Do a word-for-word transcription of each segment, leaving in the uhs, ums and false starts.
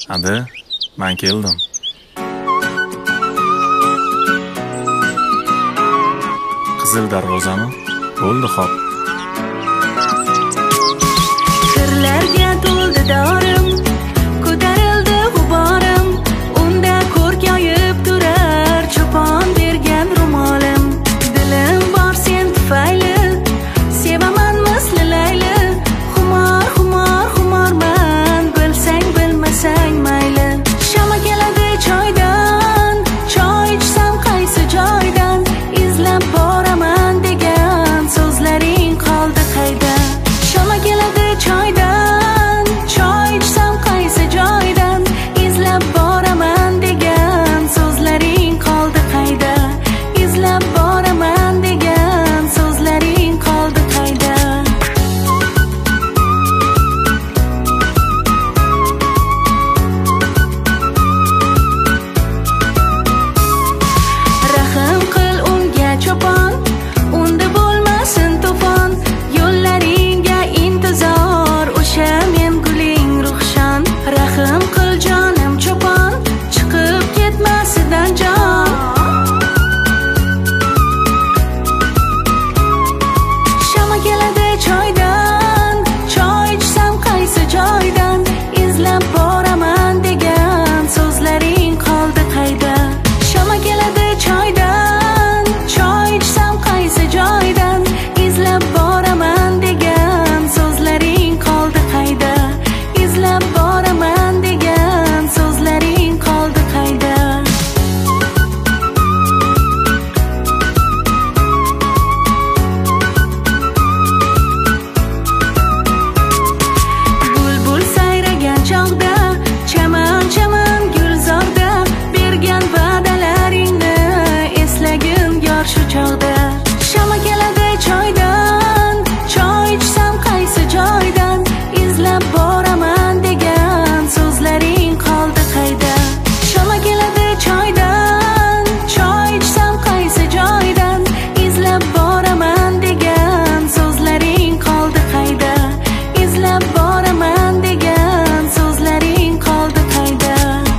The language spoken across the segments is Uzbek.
Adi, men keldim. Qizil darvozami? Bo'ldi, xo'p. Sirlarga to'ldi dorim, ko'tarildi g'uborim, unda ko'rkoyib turar cho'pon bergan ro'molim. Dilim bor sen tufayli, sevaman misli Layli. Xumor, xumor, xumorman, bilsang bilmasang mayli. Shama keladi choydan, choy ichsam qaysi joydan, izlab boraman degan so'zlaring qoldi qayda. Shama keladi choydan, choy ichsam qaysi joydan, izlab boraman degan so'zlaring qoldi qayda. Izlab boraman degan so'zlaring qoldi qayda. Rahim qil unga cho'pon, unda bo'lmasin to'fon. Yo'llaringga intizor, o'sha men guling ruhshon. Rahim qil jonim cho'pon, chiqib ketmasidan jon. Shama keladi choydan, choy ichsam qaysi joydan, izlab boraman degan so'zlaring qoldi qayda. Shama keladi choydan, choy ichsam qaysi joydan, izlab boraman degan so'zlaring qoldi qayda. Izlab boraman degan so'zlaring qoldi qayda. Bulbul sayragan chog'da, chaman chaman gulzorda, bergan va'dalaringni eslagin yor shu chog'da. Shama keladi choydan, choy ichsam qaysi joydan, izlab boraman degan so'zlaring qoldi qayda. Shama keladi choydan, choy ichsam qaysi joydan, izlab boraman degan so'zlaring qoldi qayda. Izlab boraman degan so'zlaring qoldi qayda.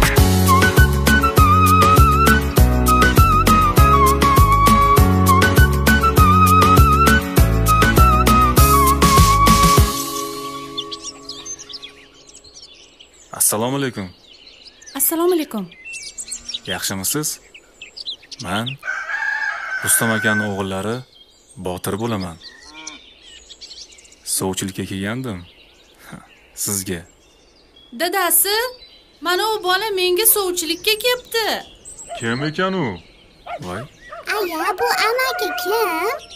Assalomu alaykum. Assalomu alaykum. Yaxshimisiz? Men Rustam akaning o'g'illari Botir bo'laman. Sovchilikka kelgandim. Sizga. Dadasi, mana u bola menga sovchilikka kelibdi. Kim ekan u? Voy. Aya, bu amaki kim?